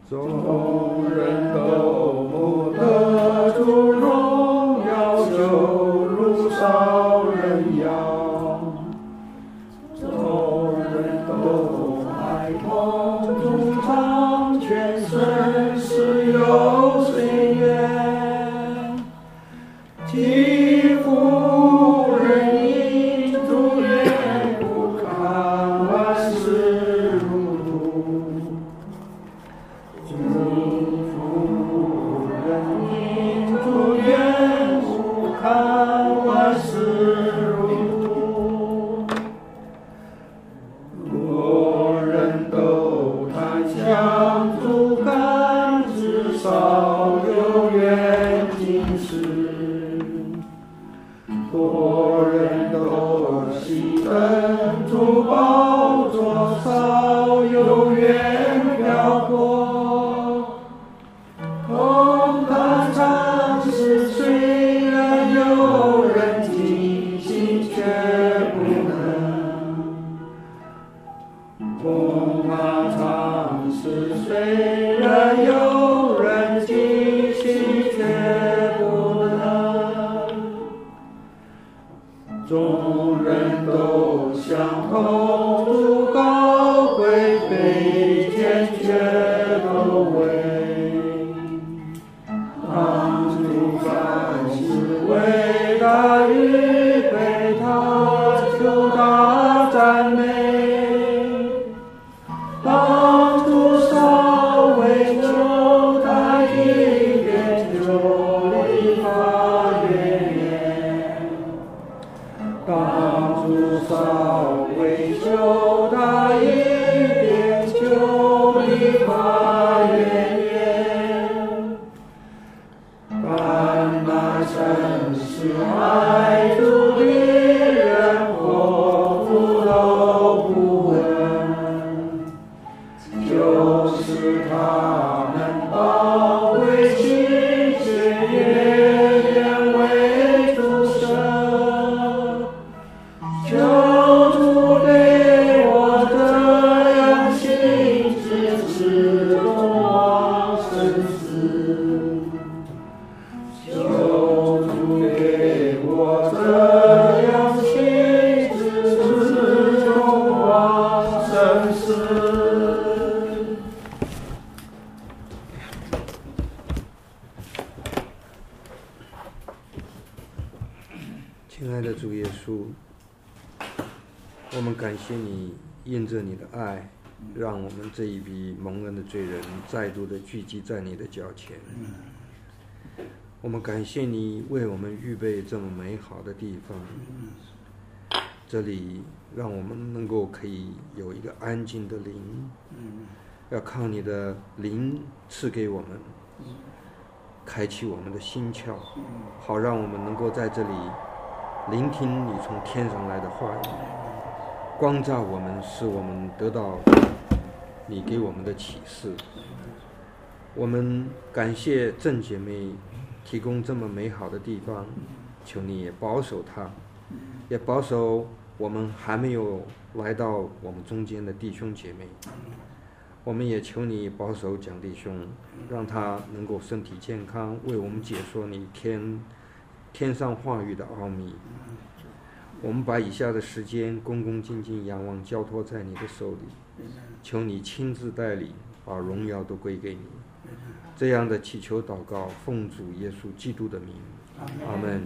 众人都不得主荣耀，就如少人样。众人都爱同主唱，全身是有岁月。替夫人因主缘故，看万事如土。替夫人因主缘故，看万事如土。若人都贪享主看，至少有缘今世。多人都喜奔主宝座，少有缘漂泊。同他尝试，虽然有人尽心，却不能。同他尝试，虽然有人尽心，却不能。众人都相同主高贵，卑贱却不为。当主凡事为他预备，他就他赞美。当主稍微求他一点，就立法远言。当主稍微求他一点，就立法远言。但那真是爱主的人，祸福都不闻，就是他们宝贵心血，月月为主生。求主给我这样心志，始终往生死。求主给我这样心志，始终往生死。 亲爱的主耶稣，我们感谢你，因着你的爱，让我们这一批蒙恩的罪人再度的聚集在你的脚前。我们感谢你为我们预备这么美好的地方，这里让我们能够可以有一个安静的灵，要靠你的灵赐给我们，开启我们的心窍，好让我们能够在这里聆听你从天上来的话语，光照我们，使我们得到你给我们的启示。我们感谢郑姐妹提供这么美好的地方，求你也保守她，也保守我们还没有来到我们中间的弟兄姐妹。我们也求你保守蒋弟兄，让他能够身体健康，为我们解说你天上话语的奥秘。我们把以下的时间恭恭敬敬仰望交托在你的手里，求你亲自带领，把荣耀都归给你。这样的祈求祷告，奉主耶稣基督的名，阿们。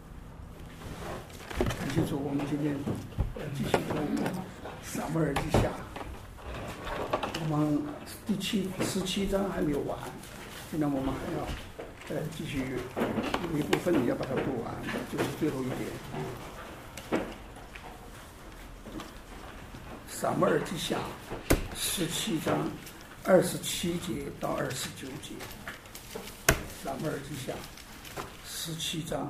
感谢主，我们今天继续读撒母耳记下，我们第17章还没有完，现在我们还要继续有一部分你要把它读完，就是最后一点。撒母耳记下17章27节到29节。撒母耳记下17章。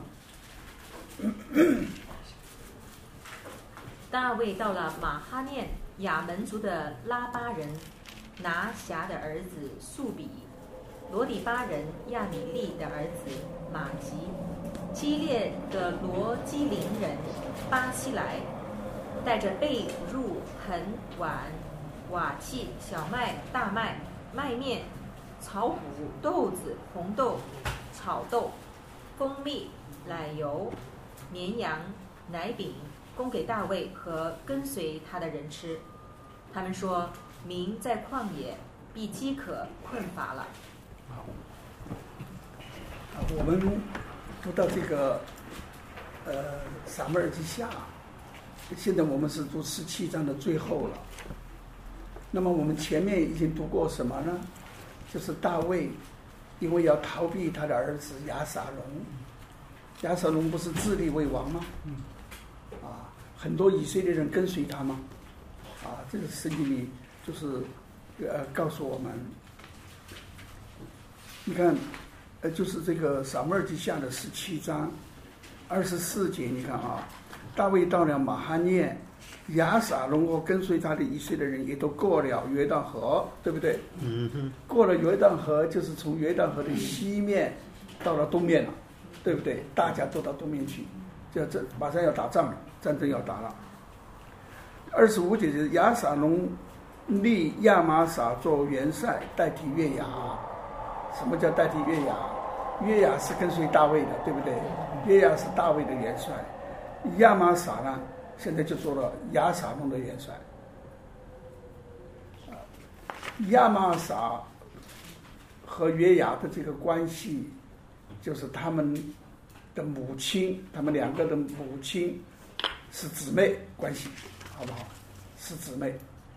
大卫到了马哈念亚门族的拉巴人拿辖的儿子素比，罗底巴人亚米利的儿子马吉，基列的罗基林人巴西来，带着被褥、盆、碗、瓦器、小麦、大麦、麦面、 草谷、豆子、红豆、草豆、蜂蜜、奶油、绵羊、奶饼，供给大卫和跟随他的人吃。他们说，民在旷野必饥渴困乏了。 我们读到这个撒母耳记下，现在我们是读17章的最后了。那么我们前面已经读过什么呢？就是大卫因为要逃避他的儿子亚撒龙，亚撒龙不是自立为王吗？很多以色列人跟随他吗？这个圣经里就是告诉我们，你看，就是这个撒母耳记下的17章24节，你看啊，大卫到了马哈念，亚撒龙和跟随他的以色列人也都过了约旦河，对不对？过了约旦河，就是从约旦河的西面到了东面了，对不对？大家都到东面去，这马上要打仗了，战争要打了。25节是亚撒龙立亚玛撒做元帅，代替约雅。什么叫代替约雅？约雅是跟随大卫的，对不对？约雅是大卫的元帅，亚玛撒呢，现在就做了亚撒龙的元帅。亚玛撒和约雅的这个关系，就是他们的母亲，他们两个的母亲是姊妹关系，好不好？是姊妹。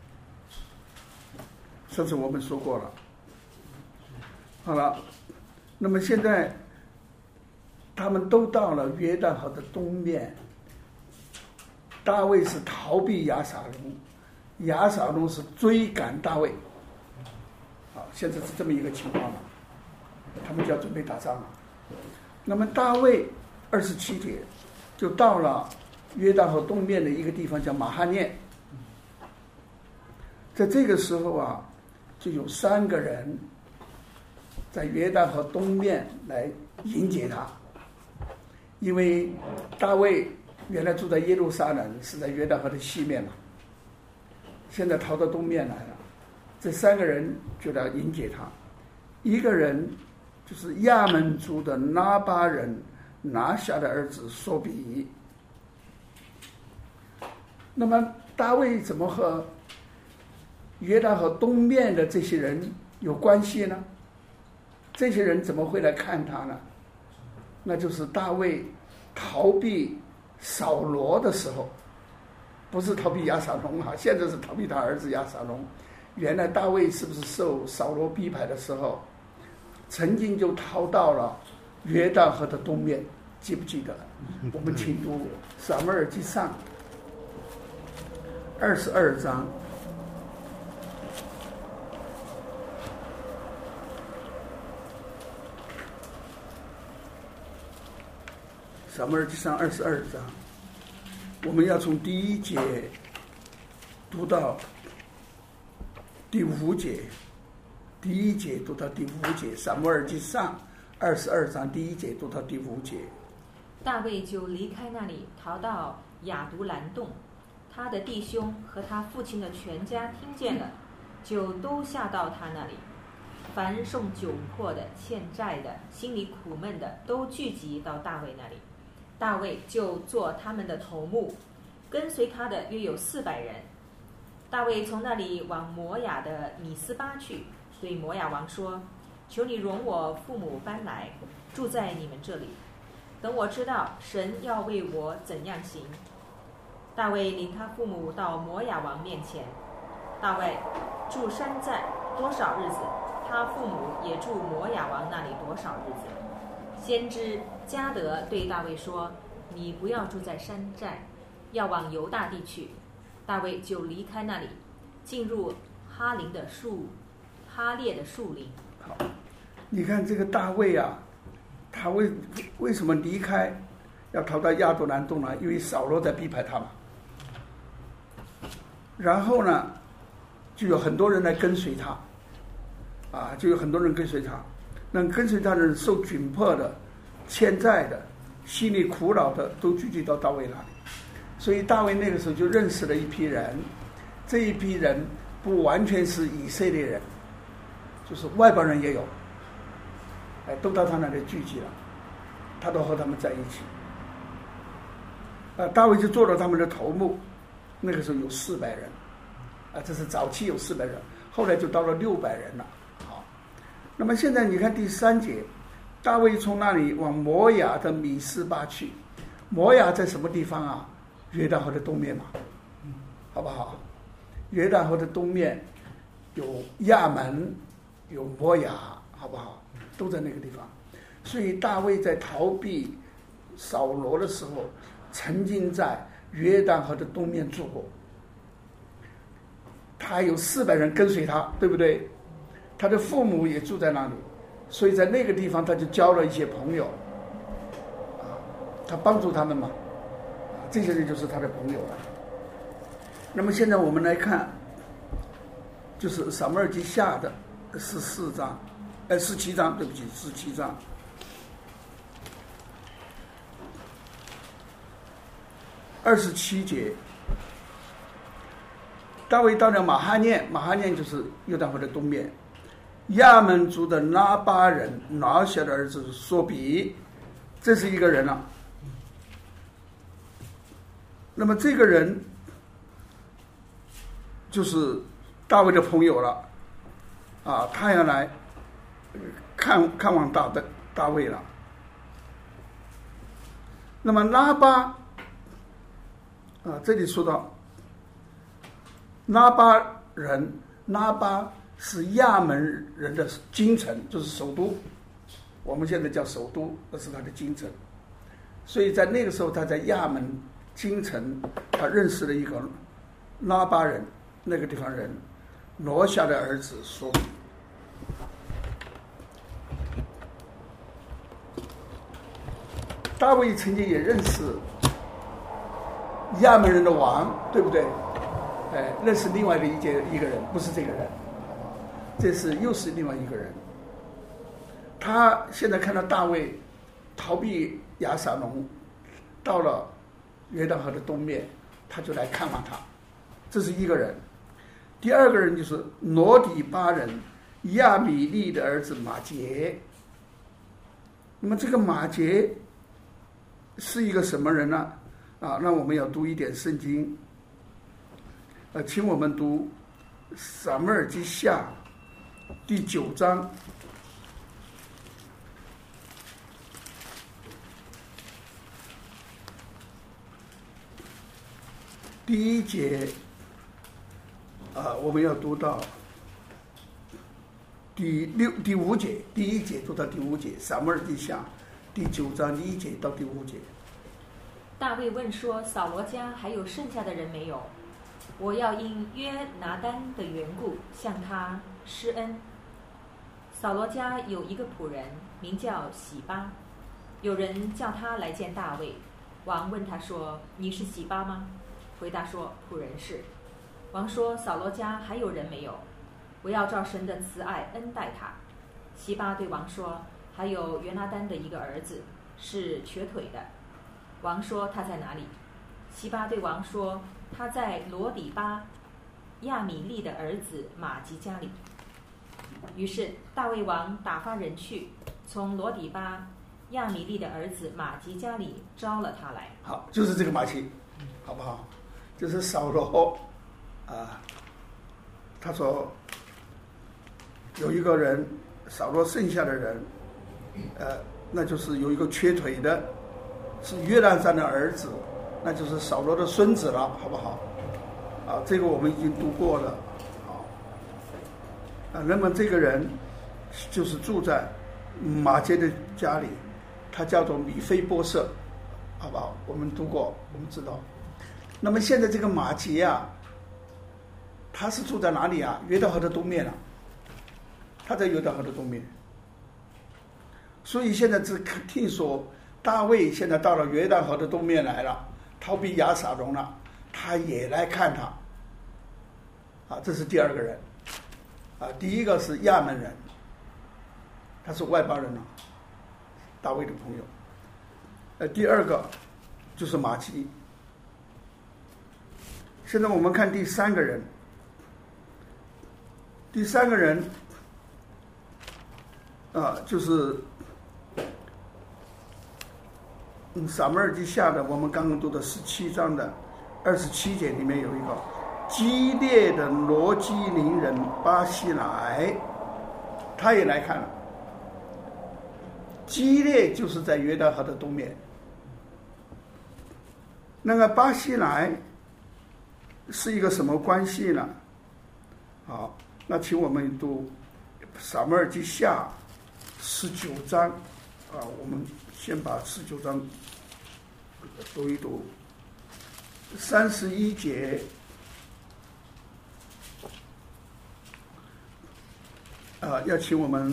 上次我们说过了。好了，那么现在他们都到了约旦河的东面，大卫是逃避亚撒龙，亚撒龙是追赶大卫。好，现在是这么一个情况了，他们就要准备打仗了。那么大卫27节就到了约旦河东面的一个地方叫马哈念，在这个时候啊，就有3个人在约旦河东面来迎接他，因为大卫原来住在耶路撒冷，是在约旦河的西面嘛，现在逃到东面来了。这3个人就来迎接他，一个人就是亚门族的拿巴人拿辖的儿子索比。那么大卫怎么和约旦河东面的这些人有关系呢？这些人怎么会来看他呢？那就是大卫逃避扫罗的时候，不是逃避亚撒龙啊，现在是逃避他儿子亚撒龙。原来大卫是不是受扫罗逼迫的时候，曾经就逃到了约旦河的东面，记不记得？我们请读撒母耳记上22章。撒母耳记上22章，我们要从第1节读到第5节，第1节读到第5节。撒母耳记上22章第1节读到第5节。 大卫就离开那里，逃到亚杜兰洞。他的弟兄和他父亲的全家听见了，就都下到他那里。凡受窘迫的、欠债的、心里苦闷的，都聚集到大卫那里。大卫就做他们的头目，跟随他的约有400人。大卫从那里往摩亚的米斯巴去，对摩亚王说：“求你容我父母搬来，住在你们这里，等我知道神要为我怎样行。”大卫领他父母到摩亚王面前。大卫住山寨多少日子，他父母也住摩亚王那里多少日子。先知加德对大卫说：“你不要住在山寨，要往犹大地去。”大卫就离开那里，进入哈列的树林。 好，你看这个大卫啊，他为什么离开，要逃到亚杜兰洞呢？因为扫罗在逼迫他嘛。然后呢，就有很多人来跟随他，就有很多人跟随他。那跟随他的人受窘迫的、欠债的、心里苦恼的，都聚集到大卫那里。所以大卫那个时候就认识了一批人，这一批人不完全是以色列人， 就是外邦人也有，都到他那里聚集了，他都和他们在一起。大卫就做了他们的头目，那个时候有400人，这是早期有400人，后来就到了600人了。好，那么现在你看第3节，大卫从那里往摩亚的米斯巴去。摩亚在什么地方啊？约旦河的东面嘛，好不好？约旦河的东面有亚门，有摩亚，好不好？都在那个地方。所以大卫在逃避扫罗的时候，曾经在约旦河的东面住过。他有400人跟随他，对不对？他的父母也住在那里，所以在那个地方他就交了一些朋友，他帮助他们嘛，这些人就是他的朋友了。那么现在我们来看，就是撒母耳记下的17章，对不起，17章。27节，大卫到了马哈念，马哈念就是约旦河的东面。亚门族的拉巴人拿辖的儿子索比，这是一个人了。那么这个人就是大卫的朋友了，他要来看望大卫了。那么拉巴。这里说到拉巴是亚门人的京城，就是首都，我们现在叫首都，那是他的京城。所以在那个时候他在亚门京城，他认识了一个拉巴人，那个地方人挪夏的儿子所比。大卫曾经也认识亚门人的王，对不对？认识另外的一个人，不是这个人，又是另外一个人。他现在看到大卫逃避亚撒龙，到了约旦河的东面，他就来看望他，这是一个人。第二个人就是罗底巴人亚米利的儿子马杰。那么这个马杰是一个什么人呢？那我们要读一点圣经，请我们读撒母耳记下第9章第1节，我们要读到第5节，第1节读到第5节，撒母耳记下第9章第1节到第5节。 大卫问说：“扫罗家还有剩下的人没有？我要因约拿单的缘故向他施恩。”扫罗家有一个仆人，名叫洗巴，有人叫他来见大卫。王问他说：“你是洗巴吗？”回答说：“仆人是。”王说：“扫罗家还有人没有？我要照神的慈爱恩待他。”洗巴对王说：“还有约拿单的一个儿子，是瘸腿的。”王说：“他在哪里？”洗巴对王说：“他在罗底巴亚米利的儿子马吉家里。”于是大卫王打发人去，从罗底巴亚米利的儿子马吉家里招了他来。 好，就是这个马吉，好不好？就是扫罗他说有一个人，扫罗剩下的人，那就是有一个瘸腿的，是约拿单的儿子，那就是扫罗的孙子了，好不好？这个我们已经读过了。那么这个人就是住在马杰的家里，他叫做米非波设，好不好？我们读过，我们知道。那么现在这个马杰他是住在哪里啊？约旦河的东面他在约旦河的东面。所以现在只听说大卫现在到了约旦河的东面来了，逃避亚撒龙了，他也来看他。这是第二个人。第一个是亚门人，他是外邦人大卫的朋友。第二个就是马吉。现在我们看第三个人。第三个人就是撒母耳记下的我们刚刚读的17章的27节里面有一个基列的罗基林人巴西莱，他也来看了。基列就是在约旦河的东面，那个巴西莱是一个什么关系呢？好，那请我们读撒母耳记下19章我们先把19章读一读31节要请我们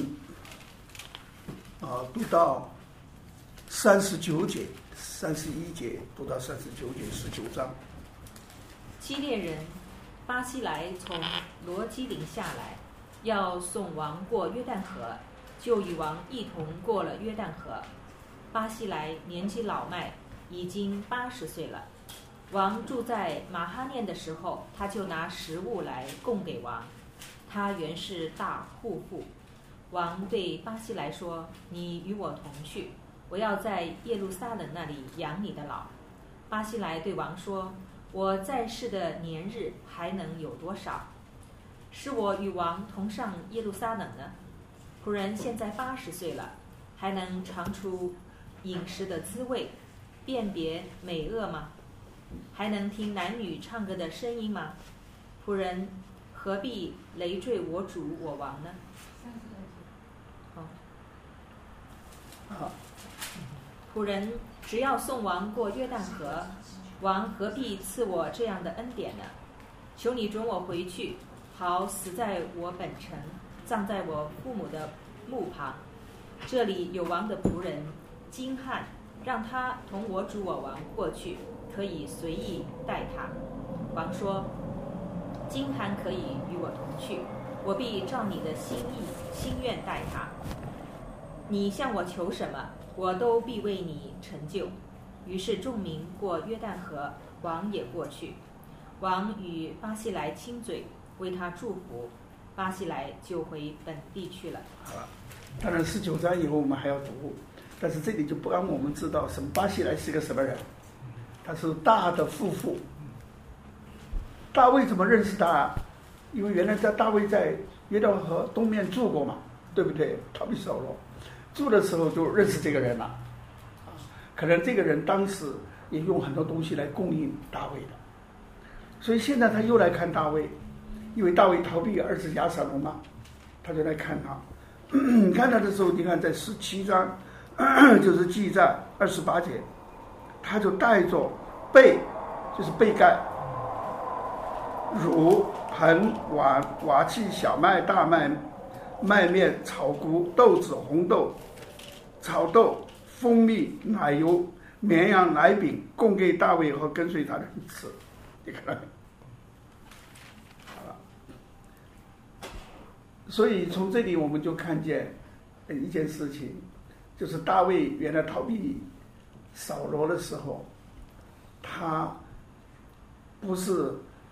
读到39节31节读到39节19章。 基列人巴西莱从罗基林下来，要送王过约旦河，就与王一同过了约旦河。巴西莱年纪老迈，已经80岁了。王住在马哈念的时候，他就拿食物来供给王。他原是大户户。王对巴西莱说：“你与我同去，我要在耶路撒冷那里养你的老。”巴西莱对王说：“我在世的年日还能有多少？使我与王同上耶路撒冷呢？仆人现在80岁了，还能尝出饮食的滋味，辨别美恶吗？还能听男女唱歌的声音吗？仆人何必累赘我主我王呢？”仆人只要送王过约旦河，王何必赐我这样的恩典呢？求你准我回去，好死在我本城，葬在我父母的墓旁。这里有王的仆人金汉，让他同我主我王过去，可以随意待他。王说：“金汉可以与我同去，我必照你的心愿待他。你向我求什么，我都必为你成就。”于是众民过约旦河，王也过去。王与巴西莱亲嘴，为他祝福。巴西莱就回本地去了。 好了，当然19章以后我们还要读，但是这里就不让我们知道什么巴西莱是个什么人。他是大的夫妇。大卫怎么认识他？因为原来大卫在约旦河东面住过嘛，对不对？逃避扫罗住的时候就认识这个人了。可能这个人当时也用很多东西来供应大卫的，所以现在他又来看大卫，因为大卫逃避儿子亚撒龙嘛，他就来看他。看他的时候，你看在17章就是记载28节，他就带着被，就是被盖、乳、盆、碗、瓦器、小麦、大麦、麦面、草谷、豆子、红豆、草豆、蜂蜜、奶油、绵羊、奶饼，供给大卫和跟随他的人吃。你看到没？好了，所以从这里我们就看见一件事情，就是大卫原来逃避扫罗的时候，他不是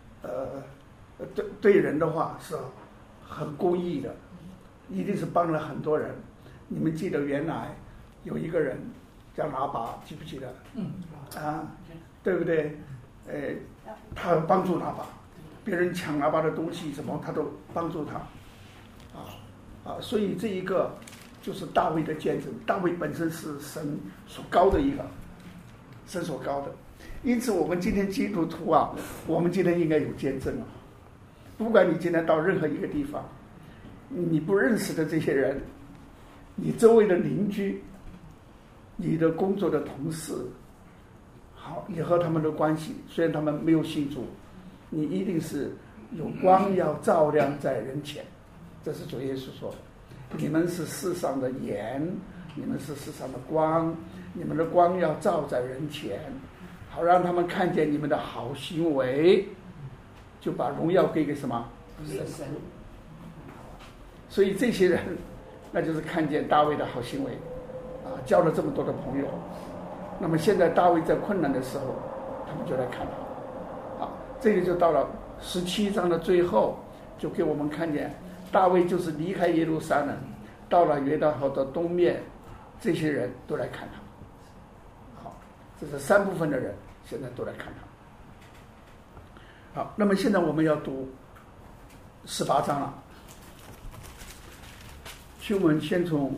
对人的话是很公义的，一定是帮了很多人。你们记得原来有一个人叫拿拔，记不记得？对不对？他帮助拿拔，别人抢拿拔的东西什么，他都帮助他。所以这一个就是大卫的见证。大卫本身是神所高的一个，神所高的。因此我们今天基督徒我们今天应该有见证啊。不管你今天到任何一个地方，你不认识的这些人，你周围的邻居，你的工作的同事，好，你和他们的关系，虽然他们没有信主，你一定是有光要照亮在人前。这是主耶稣说的，你们是世上的盐，你们是世上的光，你们的光要照在人前，好让他们看见你们的好行为，就把荣耀给什么？神。所以这些人，那就是看见大卫的好行为，交了这么多的朋友。那么现在大卫在困难的时候，他们就来看他。这里就到了17章的最后，就给我们看见大卫就是离开耶路撒冷， 到了约旦河的东面，这些人都来看他。好，这是3部分的人现在都来看他。好，那么现在我们要读18章了，请我们先从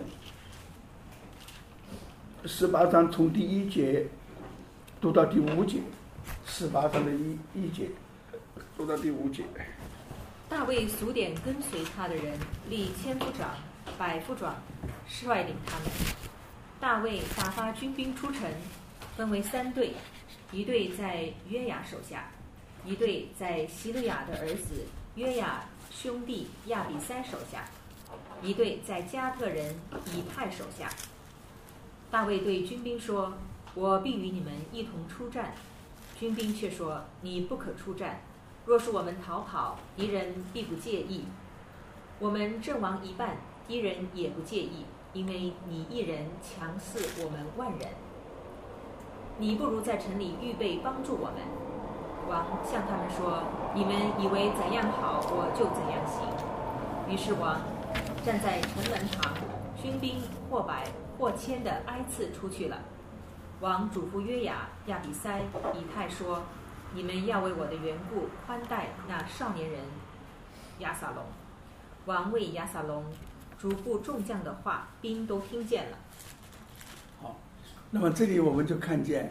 18章从第1节读到第5节，18章的一节读到第5节。 大卫数点跟随他的人，立千夫长、百夫长，率领他们。大卫打发军兵出城，分为3队，一队在约雅手下，一队在希路亚的儿子约雅兄弟亚比塞手下，一队在加特人以太手下。大卫对军兵说：“我必与你们一同出战。”军兵却说：“你不可出战。若是我们逃跑，敌人必不介意；我们阵亡一半，敌人也不介意，因为你一人强似我们万人。你不如在城里预备帮助我们。”王向他们说：“你们以为怎样好，我就怎样行。”于是王站在城门旁，军兵或百或千的挨次出去了。王嘱咐约雅、亚比塞、以太说：“你们要为我的缘故宽待那少年人亚撒龙。”王为亚撒龙嘱咐众将的话，兵都听见了。 好，那么这里我们就看见，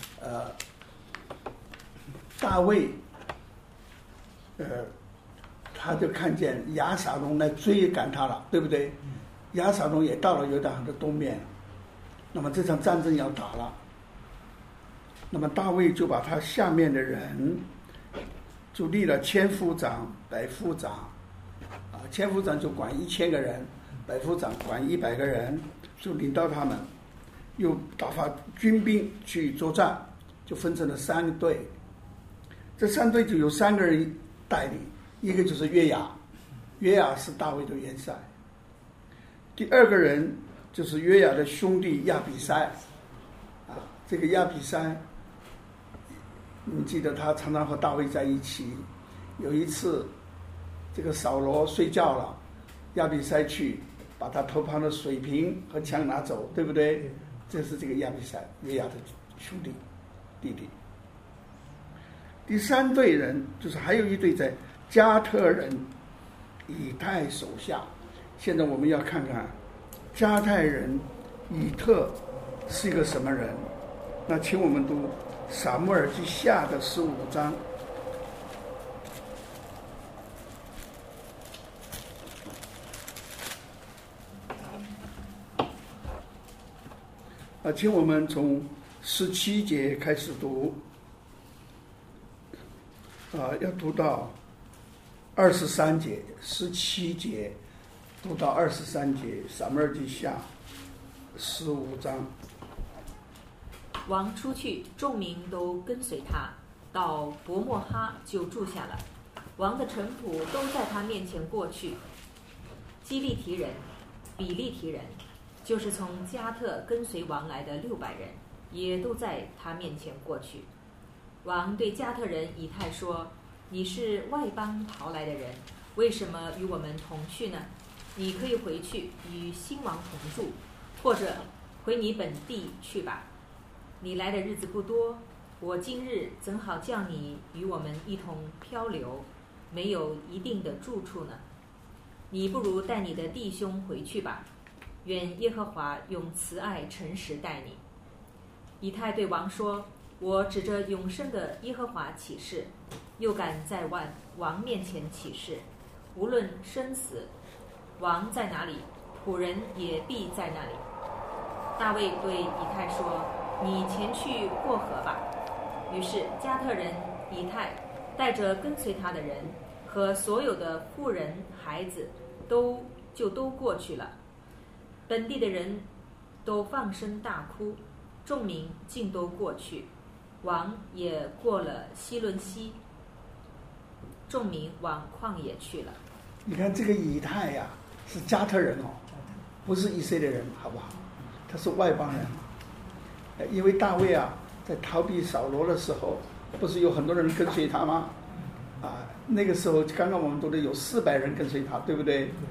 大卫，他就看见亚撒龙来追赶他了，对不对？亚撒龙也到了约旦河的东面，那么这场战争要打了。那么大卫就把他下面的人就立了千夫长、百夫长，千夫长就管1000个人，百夫长管100个人，就领到他们，又打发军兵去作战，就分成了3队。这3队就有3个人带领，一个就是约雅，约雅是大卫的元帅。第2个人就是约雅的兄弟亚比塞，这个亚比塞，你记得他常常和大卫在一起。有一次，这个扫罗睡觉了，亚比塞去把他头旁的水瓶和枪拿走，对不对？这是这个亚比塞，约雅的兄弟弟弟。第3队人就是还有一队在加特人以太手下。现在我们要看看加太人以特是一个什么人。那请我们读撒母耳记下的15章。请我们从17节开始读，要读到23节，17节读到23节，撒母耳记下15章。 王出去，众民都跟随他，到伯莫哈就住下了。王的臣仆都在他面前过去。基利提人、比利提人，就是从加特跟随王来的600人，也都在他面前过去。王对加特人以太说：“你是外邦逃来的人，为什么与我们同去呢？你可以回去与新王同住，或者回你本地去吧。你来的日子不多，我今日怎好叫你与我们一同漂流，没有一定的住处呢？你不如带你的弟兄回去吧，愿耶和华用慈爱诚实待你。”以太对王说：“我指着永生的耶和华起誓，又敢在王面前起誓，无论生死，王在哪里，仆人也必在那里。”大卫对以太说：“你前去过河吧。”于是加特人以太带着跟随他的人和所有的妇人孩子都过去了。本地的人都放声大哭，众民尽都过去。王也过了希伦溪，众民往旷野去了。 你看这个以太呀，是加特人哦，不是以色列人，好不好？他是外邦人。因为大卫啊，在逃避扫罗的时候，不是有很多人跟随他吗？那个时候刚刚我们读的有400人跟随他，对不对？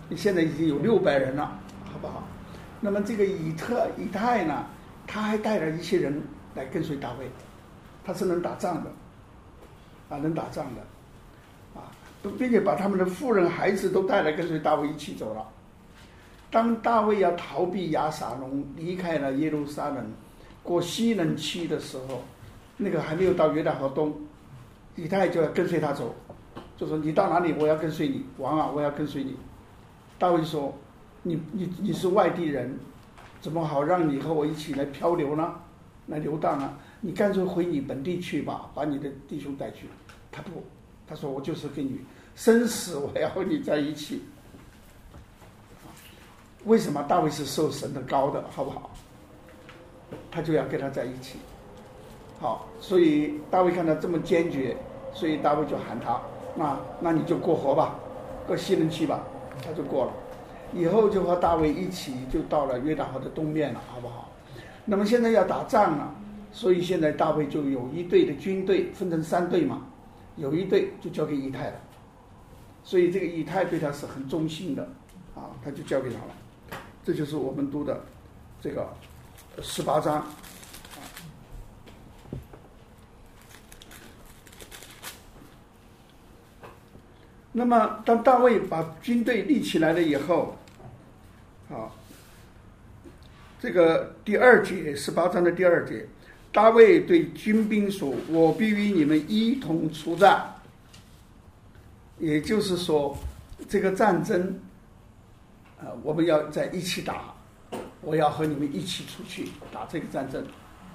现在已经有600人了，好不好？那么这个以太呢，他还带了一些人来跟随大卫，他是能打仗的，能打仗的，并且把他们的妇人孩子都带来跟随大卫一起走了。当大卫要逃避亚撒龙，离开了耶路撒冷，过西嫩期的时候，那个还没有到约旦河东，以太就要跟随他走，就说你到哪里我要跟随你，王啊我要跟随你。大卫说你是外地人，怎么好让你和我一起来漂流呢，来游荡呢？你干脆回你本地去吧，把你的弟兄带去。他不，他说我就是跟你生死我要和你在一起。为什么？大卫是受神的膏的，好不好？他就要跟他在一起。好，所以大卫看他这么坚决，所以大卫就喊他，那你就过河吧，过西嫩期吧。他就过了，以后就和大卫一起就到了约旦河的东面了，好不好？那么现在要打仗了，所以现在大卫就有一队的军队，分成3队嘛，有一队就交给以太了，所以这个以太对他是很忠心的，他就交给他了。这就是我们读的这个18章。那么当大卫把军队立起来了以后，这个第2节，18章的第2节，大卫对军兵说：“我必与你们一同出战。”也就是说，这个战争，我们要在一起打，我要和你们一起出去打这个战争。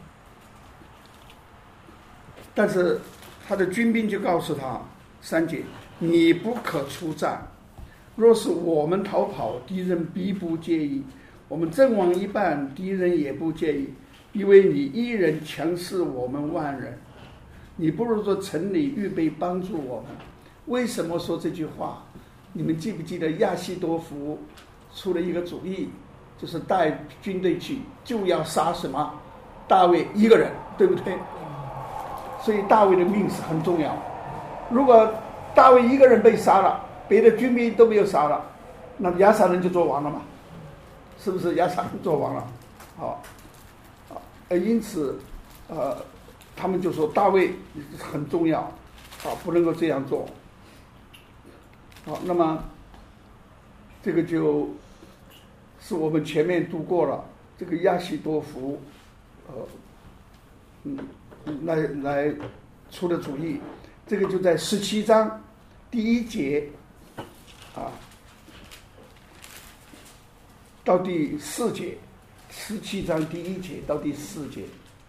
但是他的军兵就告诉他，3节。你不可出战，若是我们逃跑，敌人必不介意；我们阵亡一半，敌人也不介意，因为你一人强势我们万人。你不如说城里预备帮助我们。为什么说这句话？你们记不记得亚希多弗出了一个主意，就是带军队去就要杀什么？大卫一个人，对不对？所以大卫的命是很重要。如果大卫一个人被杀了，别的军兵都没有杀了，那亚撒人就做王了嘛？是不是亚撒人做王了？因此，他们就说大卫很重要，不能够这样做。好，那么这个就是我们前面读过了，这个亚希多弗，来出的主意。这个就在17章第1节到第4节，17章第1节到第4节。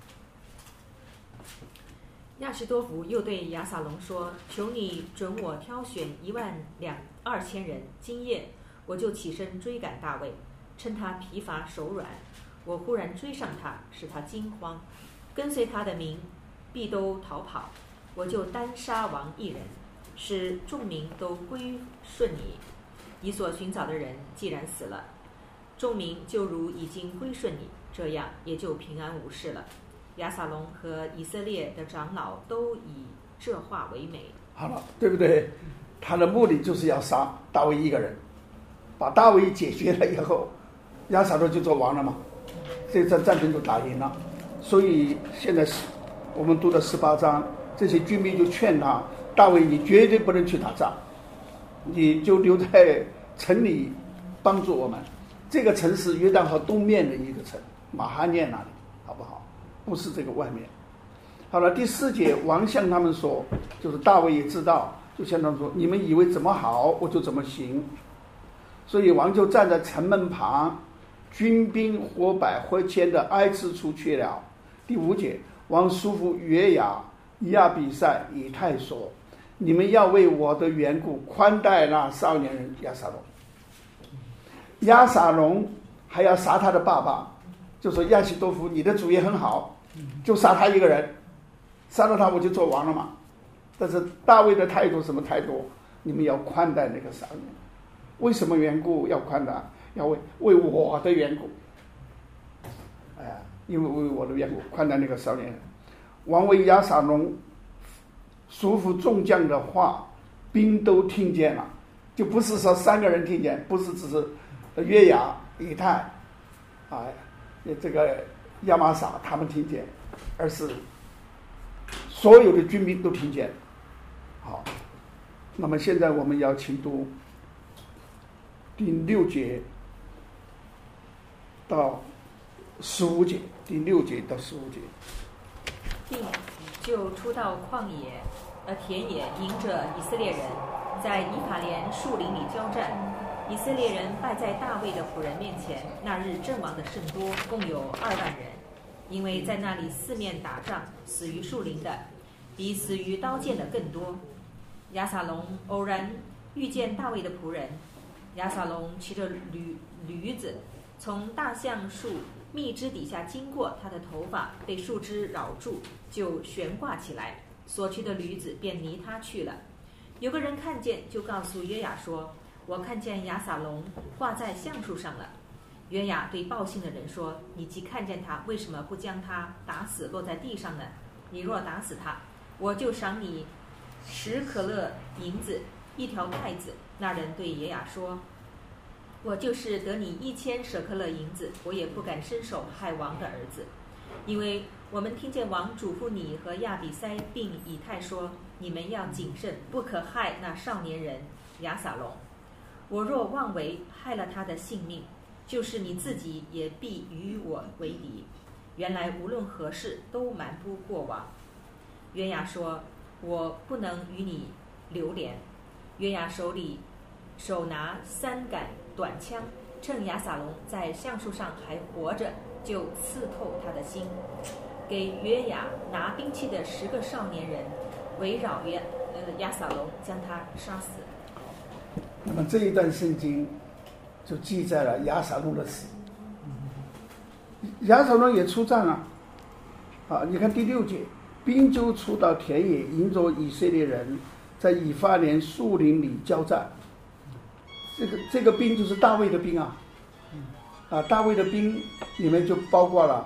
亚希多弗又对亚撒龙说：“求你准我挑选12000人，今夜我就起身追赶大卫，趁他疲乏手软，我忽然追上他，使他惊慌，跟随他的民必都逃跑。我就单杀王一人，使众民都归顺你。你所寻找的人既然死了，众民就如已经归顺你，这样也就平安无事了。”亚撒龙和以色列的长老都以这话为美。 好了，对不对？他的目的就是要杀大卫一个人，把大卫解决了以后，亚撒龙就做王了嘛，这战争就打赢了。所以现在我们读的18章，这些军兵就劝他：大卫，你绝对不能去打仗，你就留在城里帮助我们。这个城是约旦河东面的一个城，马哈念那里，好不好？不是这个外面。好了，第4节，王向他们说，就是大卫也知道，就向他们说：你们以为怎么好，我就怎么行。所以王就站在城门旁，军兵火摆火签的挨次处去了。第5节，王叔父约雅、亚比赛、以太说：你们要为我的缘故宽待那少年人亚撒龙。亚撒龙还要杀他的爸爸，就说亚希多弗，你的主意很好，就杀他一个人，杀了他我就做王了嘛。但是大卫的态度什么态度？你们要宽待那个少年。为什么缘故要宽待？要为我的缘故，因为为我的缘故宽待那个少年人。王为亚撒龙叔父众将的话，兵都听见了， 就不是说3个人听见，不是只是约雅、以太啊，这个亚玛撒他们听见，而是所有的军兵都听见。好，那么现在我们要请读第6节到15节，第6节到15节。 并就出到田野，迎着以色列人，在以法莲树林里交战。以色列人败在大卫的仆人面前。那日阵亡的甚多，共有2万人，因为在那里四面打仗，死于树林的比死于刀剑的更多。亚撒龙偶然遇见大卫的仆人，亚撒龙骑着驴子从大橡树蜜枝底下经过，他的头发被树枝绕住，就悬挂起来，所骑的驴子便离他去了。有个人看见，就告诉约雅说：“我看见亚撒龙挂在橡树上了。”约雅对报信的人说：“你既看见他，为什么不将他打死落在地上呢？你若打死他，我就赏你10可勒银子，1条带子。”那人对约雅说：“我就是得你1000舍克勒银子，我也不敢伸手害王的儿子，因为我们听见王嘱咐你和亚比塞并以太说，你们要谨慎，不可害那少年人亚撒龙。我若妄为害了他的性命，就是你自己也必与我为敌。原来无论何事都瞒不过王。”约雅说：“我不能与你流连。”约雅手拿3杆短枪，趁亚撒龙在橡树上还活着，就刺透他的心。给约雅拿兵器的10个少年人围绕亚撒龙，将他杀死。 那么这一段圣经就记载了亚撒龙的死。亚撒龙也出战了啊！你看第6节，兵就出到田野，迎着以色列人，在以法莲树林里交战。这个兵就是大卫的兵啊！大卫的兵里面就包括了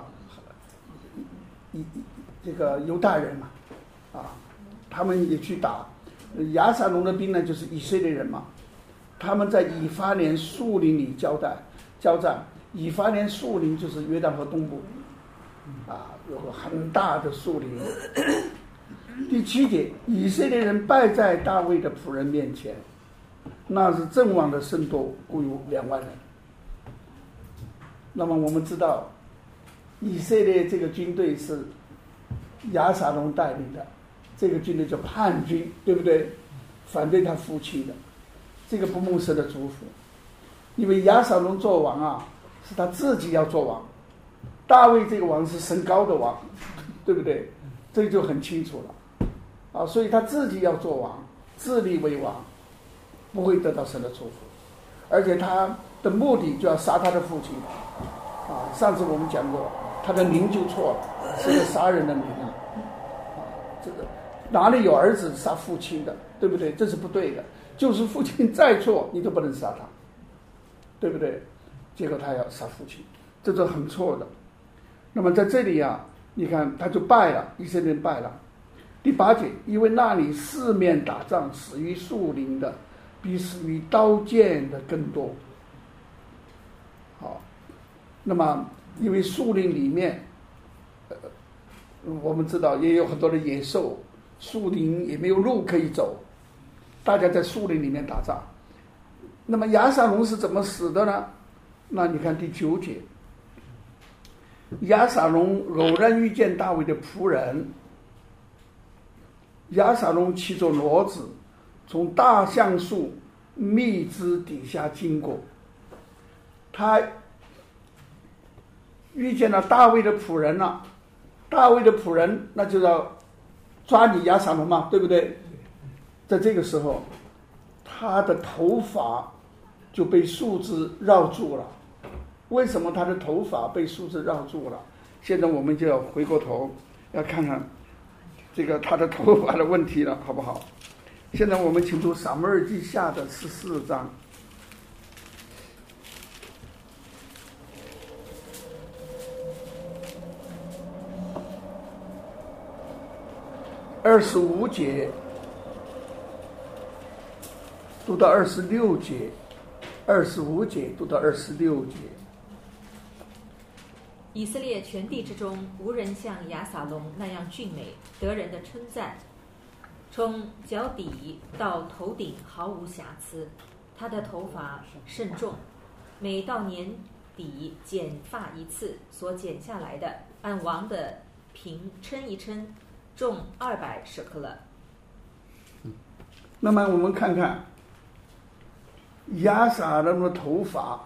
这个犹大人嘛，他们也去打。亚撒龙的兵呢，就是以色列人嘛，他们在以法莲树林里交战。以法莲树林就是约旦河东部，有个很大的树林。第7节，以色列人败在大卫的仆人面前，那是阵亡的甚多，共有2万人。那么我们知道，以色列这个军队是亚撒龙带领的，这个军队叫叛军，对不对？反对他父亲的，这个不蒙神的祝福。因为亚撒龙做王啊，是他自己要做王，大卫这个王是神膏的王，对不对？这就很清楚了所以他自己要做王，自立为王，不会得到神的祝福，而且他的目的就要杀他的父亲上次我们讲过，他的灵就错了，是个杀人的灵这个哪里有儿子杀父亲的，对不对？这是不对的，就是父亲再错你都不能杀他，对不对？结果他要杀父亲，这是很错的。那么在这里你看他就败了，以色列人败了。第8节，因为那里四面打仗，死于树林的比死于刀剑的更多。好，那么因为树林里面我们知道也有很多的野兽，树林也没有路可以走，大家在树林里面打仗。那么亚撒龙是怎么死的呢？那你看第9节，亚撒龙偶然遇见大卫的仆人，亚撒龙骑着骡子从大橡树蜜枝底下经过，他遇见了大卫的仆人了。大卫的仆人那就要抓你亚撒龙嘛，对不对？在这个时候，他的头发就被树枝绕住了。为什么他的头发被树枝绕住了？现在我们就要回过头要看看这个他的头发的问题了，好不好？现在我们请读撒母耳记下的14章。25节读到26节，25节读到26节。 以色列全地之中，无人像亚撒龙那样俊美，得人的称赞。从脚底到头顶毫无瑕疵，他的头发甚重，每到年底剪发一次，所剪下来的按王的平称一称，重200舍克勒。 那么我们看看亚撒龙的头发，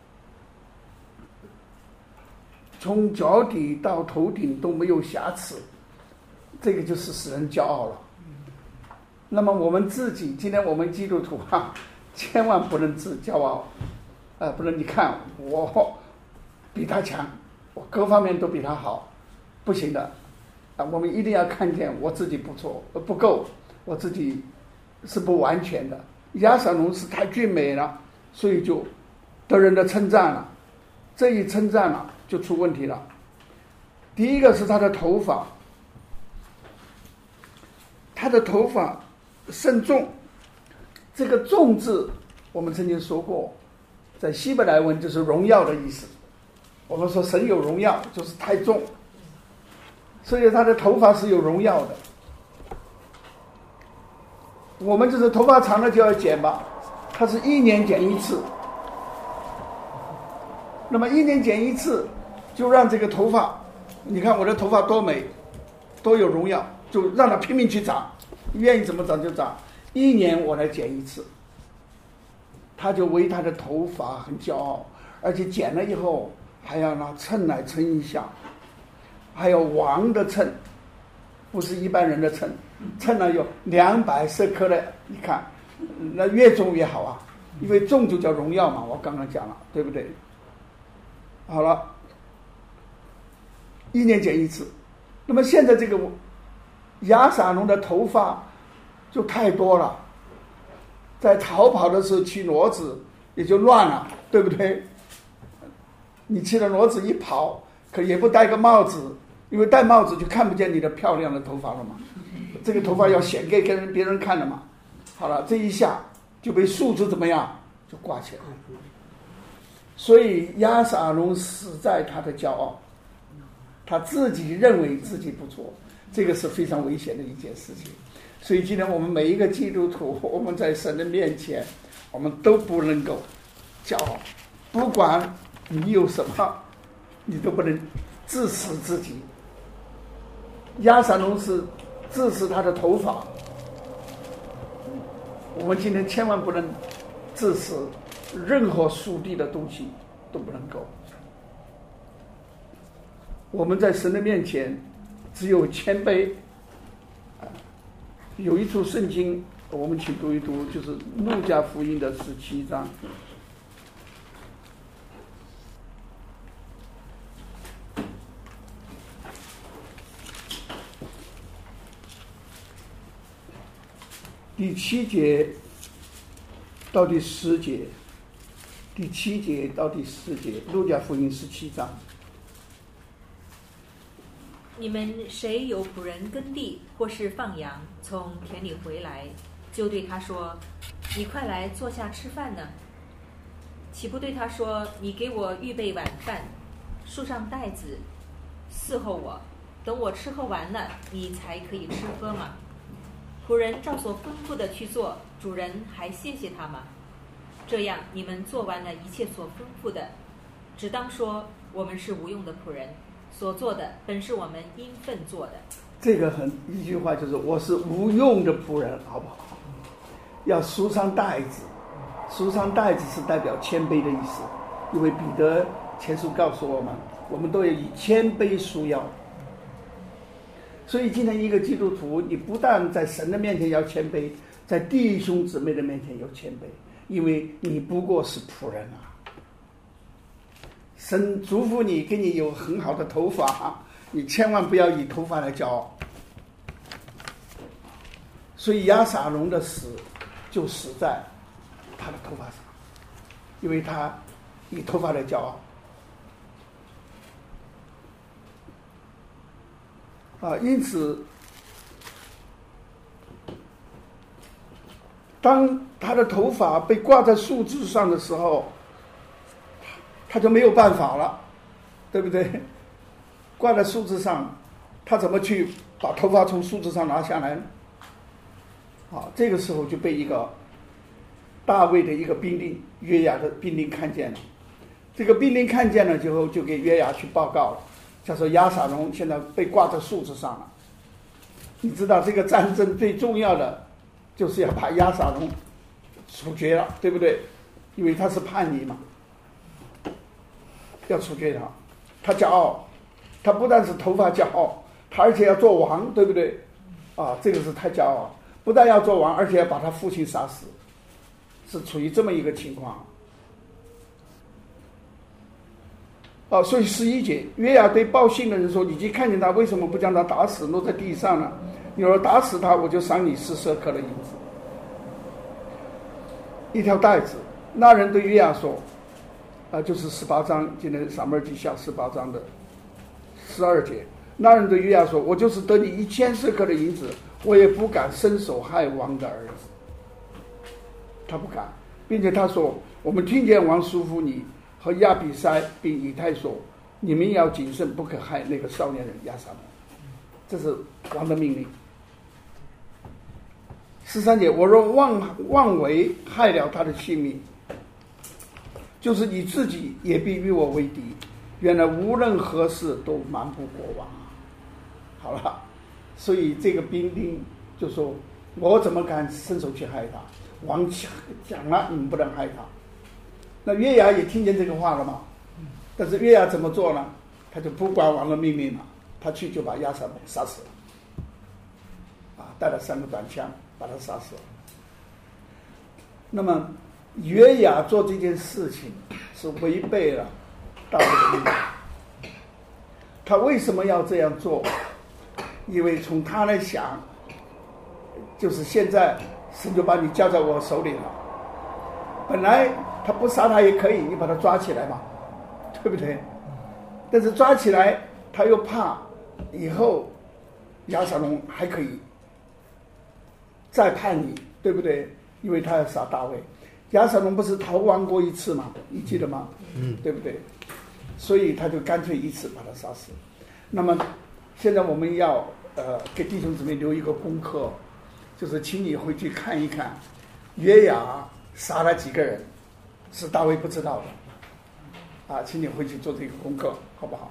从脚底到头顶都没有瑕疵，这个就是使人骄傲了。那么我们自己，今天我们基督徒千万不能自骄傲，不能你看我比他强，我各方面都比他好，不行的。我们一定要看见我自己不错，不够，我自己是不完全的。亚撒龙是太俊美了，所以就得人的称赞了。这一称赞了，就出问题了。第一个是他的头发，他的头发甚重。这个重字我们曾经说过，在希伯来文就是荣耀的意思。我们说神有荣耀，就是太重，所以他的头发是有荣耀的。我们就是头发长了就要剪吧，他是1年剪一次。那么1年剪一次，就让这个头发，你看我的头发多美，多有荣耀，就让它拼命去长，愿意怎么长就长。1年我来剪一次，他就为他的头发很骄傲，而且剪了以后还要拿秤来称一下，还有王的秤，不是一般人的秤，秤呢有200舍克勒，你看，那越重越好啊，因为重就叫荣耀嘛，我刚刚讲了，对不对？好了，1年剪一次。那么现在这个亚撒龙的头发就太多了，在逃跑的时候骑骡子也就乱了，对不对？你骑着骡子一跑，可也不戴个帽子，因为戴帽子就看不见你的漂亮的头发了嘛。这个头发要显给别人看的嘛。好了，这一下就被树枝怎么样就挂起来。所以亚撒龙死在他的骄傲，他自己认为自己不错，这个是非常危险的一件事情。所以今天我们每一个基督徒，我们在神的面前，我们都不能够骄傲，不管你有什么，你都不能自私自己。亚撒龙是自私他的头发，我们今天千万不能自私，任何属地的东西都不能够。我们在神的面前只有谦卑。有一处圣经我们请读一读，就是路加福音的17章。第7节到第10节，第7节到第10节，路加福音17章。 你们谁有仆人耕地或是放羊，从田里回来，就对他说：“你快来坐下吃饭呢。”岂不对他说：“你给我预备晚饭，束上带子，伺候我，等我吃喝完了，你才可以吃喝吗？”仆人照所吩咐的去做，主人还谢谢他吗？这样你们做完了一切所吩咐的，只当说我们是无用的仆人，所做的本是我们应分做的。 这个一句话就是我是无用的仆人，好不好？要束上带子，束上带子是代表谦卑的意思，因为彼得前书告诉我们，我们都要以谦卑束腰。所以今天一个基督徒，你不但在神的面前要谦卑，在弟兄姊妹的面前要谦卑，因为你不过是仆人啊。神祝福你，给你有很好的头发，你千万不要以头发来骄傲。所以亚撒龙的死就死在他的头发上，因为他以头发来骄傲。因此当他的头发被挂在树枝上的时候，他就没有办法了，对不对？挂在树枝上，他怎么去把头发从树枝上拿下来呢？这个时候就被一个大卫的一个兵丁，约雅的兵丁看见了。这个兵丁看见了之后，就给约雅去报告了，他说押沙龙现在被挂在树枝上了。你知道这个战争最重要的就是要把押沙龙处决了，对不对？因为他是叛逆嘛，要处决他。他骄傲，他不但是头发骄傲，他而且要做王，对不对？这个是太骄傲，不但要做王，而且要把他父亲杀死，是处于这么一个情况。所以11节，约雅对报信的人说：“你去看见他，为什么不将他打死，落在地上呢？你若打死他，我就赏你10舍客的银子，一条带子。”那人对约雅说：“就是18章，今天撒母耳记下18章的12节。那人对约雅说：我就是得你1000舍客的银子，我也不敢伸手害王的儿子。”他不敢，并且他说：“我们听见王嘱咐你和亚比筛并以太说，你们要谨慎，不可害那个少年人押沙龙。”这是王的命令。13节，我若妄为害了他的性命，就是你自己也必与我为敌。原来无论何事都瞒不过王。好了，所以这个兵丁就说：“我怎么敢伸手去害他？王讲了，你们不能害他。”那约雅也听见这个话了嘛？但是约雅怎么做呢？他就不管王的命令了，他去就把押沙龙杀死了。带了3个短枪把他杀死了。那么约雅做这件事情是违背了大卫的命令。他为什么要这样做？因为从他来想，就是现在神就把你交在我手里了。本来他不杀他也可以，你把他抓起来嘛，对不对？但是抓起来他又怕以后押沙龙还可以再叛逆，对不对？因为他要杀大卫。押沙龙不是逃亡过一次吗？你记得吗？对不对？所以他就干脆一次把他杀死。那么现在我们要给弟兄姊妹留一个功课，就是请你回去看一看约雅杀了几个人是大卫不知道的请你回去做这个功课，好不好？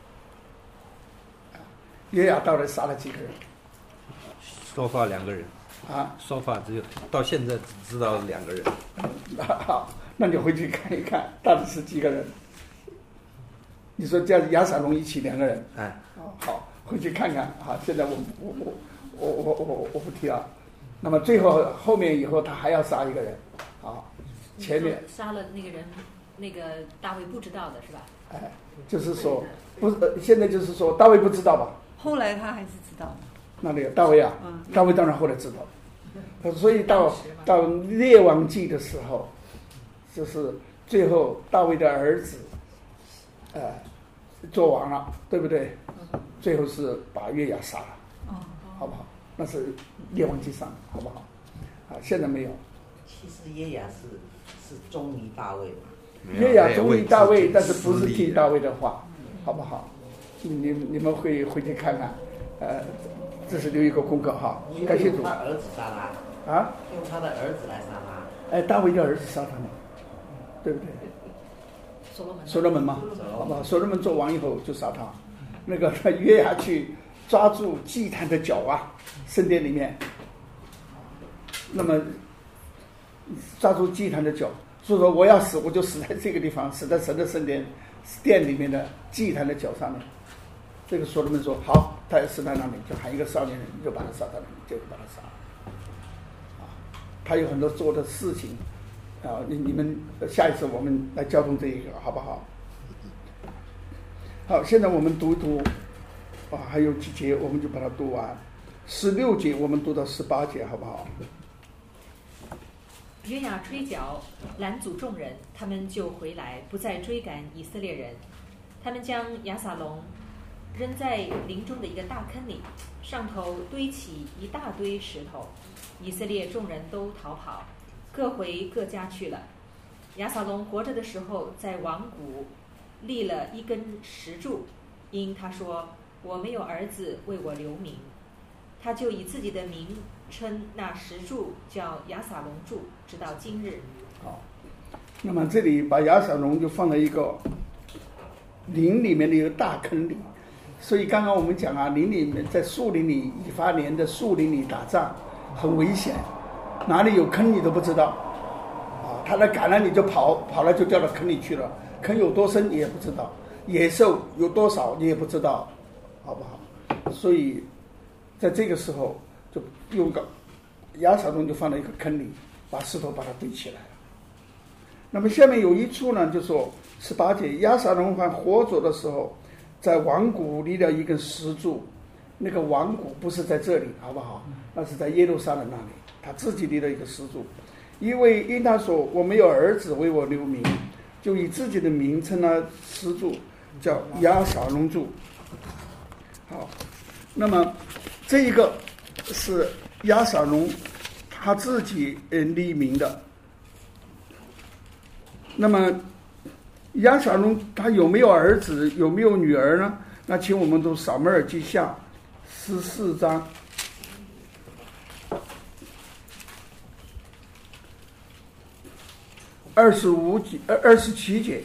约雅到底杀了几个人？ 说法2个人说法只有到现在只知道2个人。 好，那你回去看一看到底是几个人？你说这样押沙龙一起2个人，好，回去看看。好，现在我不提了。那么最后面以后他还要杀一个人，前面杀了那个人，那个大卫不知道的是吧？ 就是说不是，现在就是说大卫不知道吧？ 后来他还是知道的。 那个大卫大卫当然后来知道，所以到列王记的时候，就是最后大卫的儿子做王了，对不对？最后是把约雅杀了，好不好？那是列王记上，好不好？现在没有。 其实约雅是忠于大卫嘛。 约雅忠于大卫，但是不是听大卫的话，好不好？你们会回去看看，这是留一个功课哈。感谢主。 用他儿子杀他用他的儿子来杀他。 大卫的儿子杀他嘛，对不对？所罗门嘛，好吧，所罗门做王以后就杀他。那个约雅去抓住祭坛的脚圣殿里面，那么抓住祭坛的脚，所以说我要死，我就死在这个地方，死在神的圣殿里面的祭坛的脚上面。这个所罗门说好，他也死在那里，就喊一个少年人，就把他杀到那里，就把他杀了。他有很多做的事情你们下一次我们来交通这一个好不好？好，现在我们读一读还有几节我们就把它读完。16节我们读到18节，好不好？ 约雅吹角拦阻众人，他们就回来，不再追赶以色列人。他们将押沙龙扔在林中的一个大坑里，上头堆起一大堆石头。 以色列众人都逃跑，各回各家去了。亚撒龙活着的时候，在王谷立了一根石柱，因他说：“我没有儿子为我留名。”他就以自己的名称那石柱叫亚撒龙柱，直到今日。 好，那么这里把亚撒龙就放在一个林里面的一个大坑里，所以刚刚我们讲啊，林里面在树林里，以法莲的树林里打仗很危险，哪里有坑你都不知道啊，他来赶了你就跑了就掉到坑里去了，坑有多深你也不知道，野兽有多少你也不知道，好不好？所以在这个时候就用个亚撒龙就放在一个坑里，把石头把它堆起来了。那么下面有一处呢，就说18节，亚撒龙还活着的时候，在王谷立了一根石柱，那个王谷不是在这里，好不好？那是在耶路撒冷那里，他自己立了一个石柱，因他说我没有儿子为我留名，就以自己的名称呢石柱叫亚撒龙柱。好，那么这一个是亚撒龙他自己立名的。那么亚撒龙他有没有儿子，有没有女儿呢？那请我们读撒母耳记下14章27节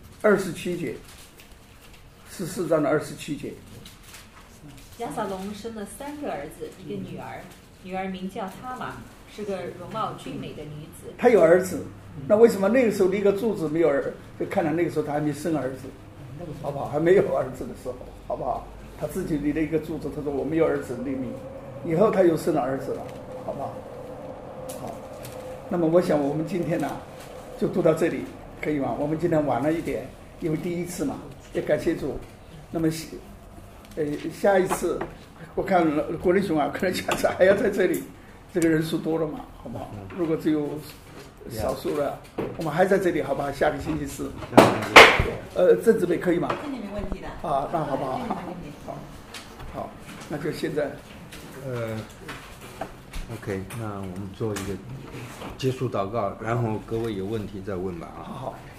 ，14章的27节。 亚撒龙生了3个儿子，一个女儿，女儿名叫他玛，是个容貌俊美的女子。 他有儿子，那为什么那个时候立个柱子没有儿？就看来那个时候他还没生儿子，好不好？还没有儿子的时候，好不好？他自己立了一个柱子，他说我没有儿子立名，以后他又生了儿子了，好不好？好，那么我想我们今天呢，就读到这里，可以吗？我们今天晚了一点，因为第一次嘛，也感谢主。那么下一次我看国立兄啊，可能下次还要在这里，这个人数多了嘛，好不好？如果只有少数了，我们还在这里，好不好？下个星期四，郑姊妹可以吗？ 这里没问题的。 啊，那好不好？好，那就现在 ，OK， 那我们做一个结束祷告，然后各位有问题再问吧啊。 好。